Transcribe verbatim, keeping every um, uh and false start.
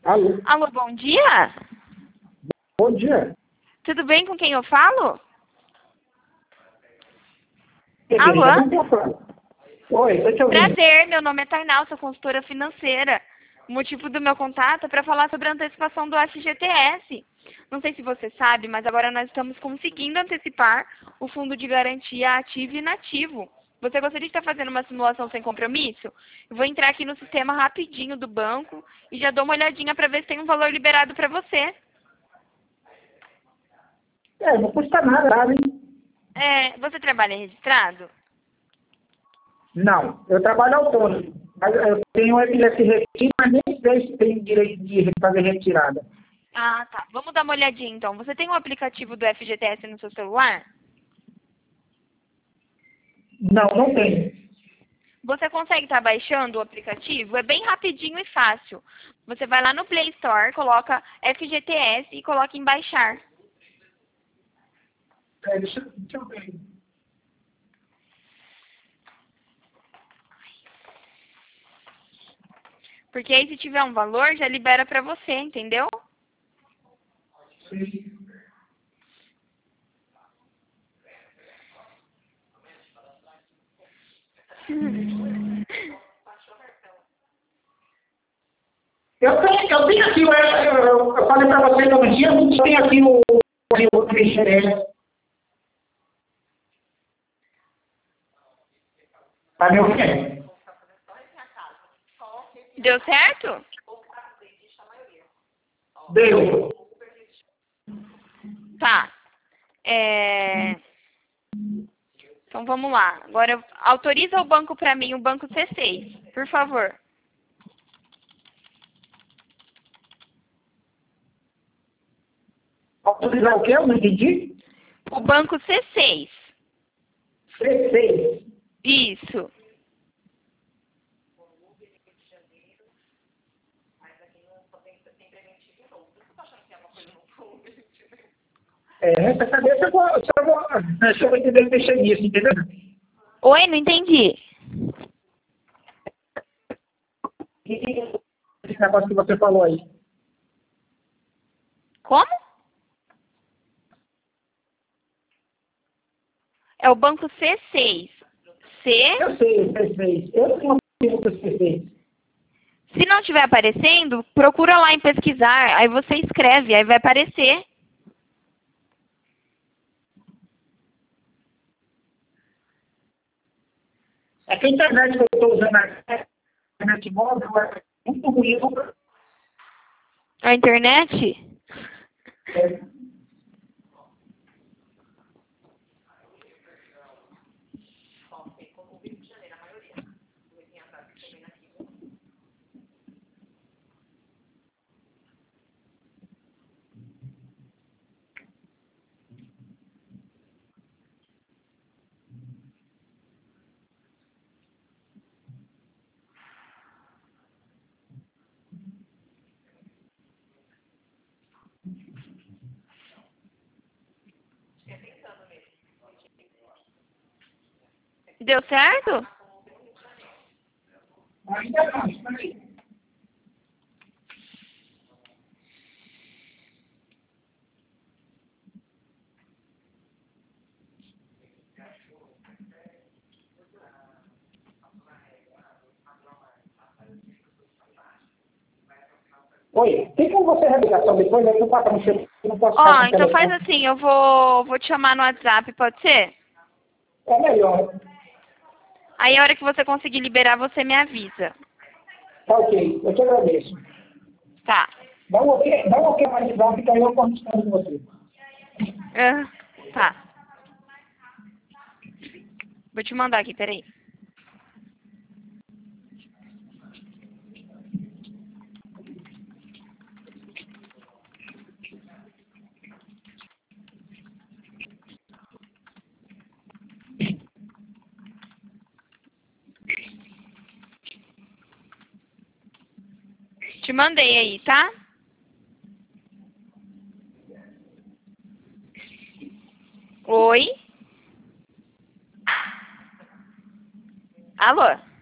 Alô? Alô, bom dia? Bom dia. Tudo bem com quem eu falo? Alô? Alô? Oi, tô te ouvindo. Prazer, meu nome é Tainal, sou consultora financeira. O motivo do meu contato é para falar sobre a antecipação do F G T S. Não sei se você sabe, mas agora nós estamos conseguindo antecipar o fundo de garantia ativo e inativo. Você gostaria de estar fazendo uma simulação sem compromisso? Eu vou entrar aqui no sistema rapidinho do banco e já dou uma olhadinha para ver se tem um valor liberado para você. É, não custa nada, sabe? É, você trabalha registrado? Não, eu trabalho autônomo. Mas eu tenho F G T S, mas nem sei se tem direito de fazer retirada. Ah, tá. Vamos dar uma olhadinha então. Você tem um aplicativo do F G T S no seu celular? Não, não tenho. Você consegue estar baixando o aplicativo? É bem rapidinho e fácil. Você vai lá no Play Store, coloca F G T S e coloca em baixar. É, deixa, deixa eu ver. Porque aí se tiver um valor, já libera pra você, entendeu? Sim. Eu tenho, eu tenho aqui, eu, eu, eu falei para você todo dia, eu tenho aqui o o F G T S. Tá me ouvindo? Deu certo? Deu. Tá. É... Então vamos lá. Agora autoriza o banco pra mim, o banco C seis, por favor. Autorizar o quê? Eu não entendi. O banco C seis. C seis. Isso. É, essa cabeça eu vou, só vou, acho que eu vou entender mexer nisso, entendeu? Oi, não entendi. E esse negócio que você falou aí. Como? É o banco C seis. C. Eu sei, C seis. Eu tenho um com C seis. Se não estiver aparecendo, procura lá em pesquisar. Aí você escreve, aí vai aparecer. É que a internet que eu estou usando aqui, a internet móvel, é muito ruim. A internet? É, Deu certo? ainda não, espera aí. Oi, tem como você rever a ligação depois? Aí eu passo no seu, eu não posso ficar Ó, com o então faz telefone. assim, eu vou, vou te chamar no WhatsApp, pode ser? É melhor. Aí a hora que você conseguir liberar, você me avisa. Tá ok, eu te agradeço. Tá. Dá um ok, dá um ok mais de zap que aí eu converso com você. Ah, tá. Vou te mandar aqui, peraí. Te mandei aí, tá? Oi? Alô?